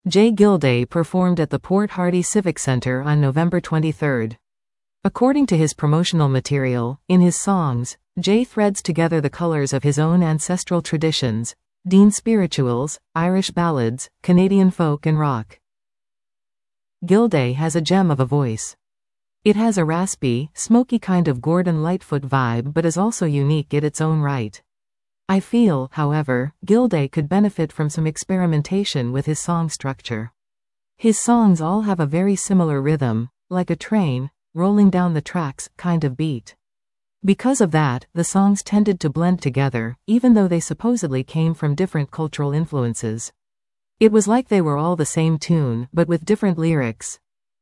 Jay Gilday performed at the Port Hardy Civic Center on November 23. According to his promotional material, in his songs, Jay threads together the colors of his own ancestral traditions, Dean spirituals, Irish ballads, Canadian folk and rock. Gilday has a gem of a voice. It has a raspy, smoky kind of Gordon Lightfoot vibe but is also unique in its own right. I feel, however, Gilday could benefit from some experimentation with his song structure. His songs all have a very similar rhythm, like a train, rolling down the tracks, kind of beat. Because of that, the songs tended to blend together, even though they supposedly came from different cultural influences. It was like they were all the same tune, but with different lyrics.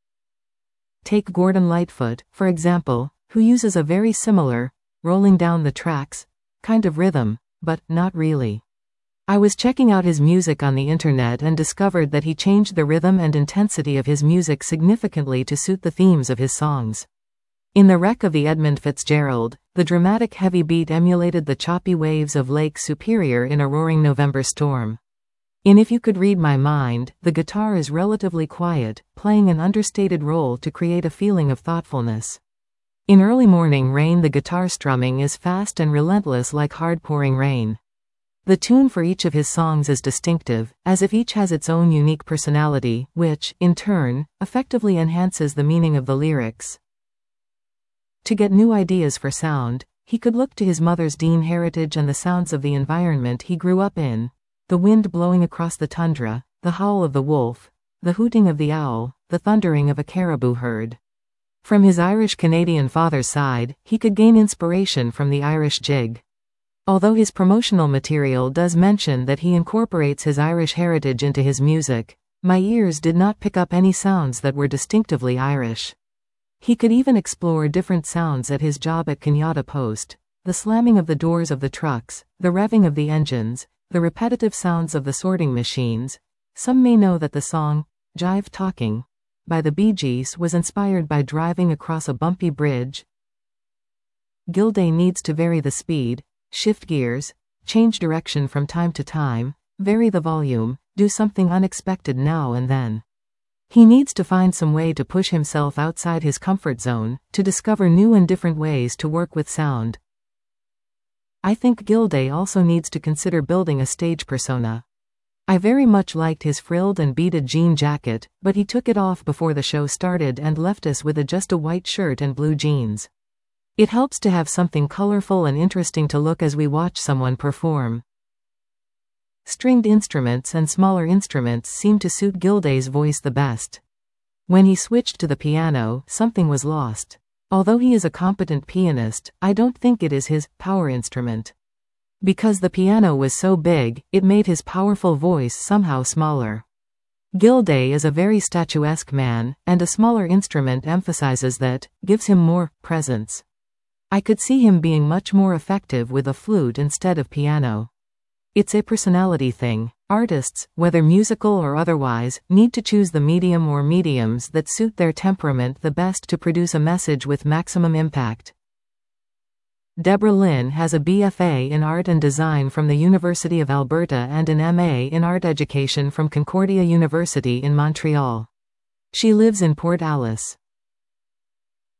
Take Gordon Lightfoot, for example, who uses a very similar, rolling down the tracks, kind of rhythm, but not really. I was checking out his music on the internet and discovered that he changed the rhythm and intensity of his music significantly to suit the themes of his songs. In The Wreck of the Edmund Fitzgerald, the dramatic heavy beat emulated the choppy waves of Lake Superior in a roaring November storm. In If You Could Read My Mind, the guitar is relatively quiet, playing an understated role to create a feeling of thoughtfulness. In Early Morning Rain, the guitar strumming is fast and relentless like hard-pouring rain. The tune for each of his songs is distinctive, as if each has its own unique personality, which, in turn, effectively enhances the meaning of the lyrics. To get new ideas for sound, he could look to his mother's Dean heritage and the sounds of the environment he grew up in: the wind blowing across the tundra, the howl of the wolf, the hooting of the owl, the thundering of a caribou herd. From his Irish-Canadian father's side, he could gain inspiration from the Irish jig. Although his promotional material does mention that he incorporates his Irish heritage into his music, my ears did not pick up any sounds that were distinctively Irish. He could even explore different sounds at his job at Kenyatta Post: the slamming of the doors of the trucks, the revving of the engines, the repetitive sounds of the sorting machines. Some may know that the song, Jive Talking, by the Bee Gees was inspired by driving across a bumpy bridge. Gilday needs to vary the speed, shift gears, change direction from time to time, vary the volume, do something unexpected now and then. He needs to find some way to push himself outside his comfort zone, to discover new and different ways to work with sound. I think Gilday also needs to consider building a stage persona. I very much liked his frilled and beaded jean jacket, but he took it off before the show started and left us with just a white shirt and blue jeans. It helps to have something colorful and interesting to look as we watch someone perform. Stringed instruments and smaller instruments seem to suit Gilday's voice the best. When he switched to the piano, something was lost. Although he is a competent pianist, I don't think it is his power instrument. Because the piano was so big, it made his powerful voice somehow smaller. Gilday is a very statuesque man, and a smaller instrument emphasizes that, gives him more presence. I could see him being much more effective with a flute instead of piano. It's a personality thing. Artists, whether musical or otherwise, need to choose the medium or mediums that suit their temperament the best to produce a message with maximum impact. Deborah Lynn has a BFA in Art and Design from the University of Alberta and an MA in Art Education from Concordia University in Montreal. She lives in Port Alice.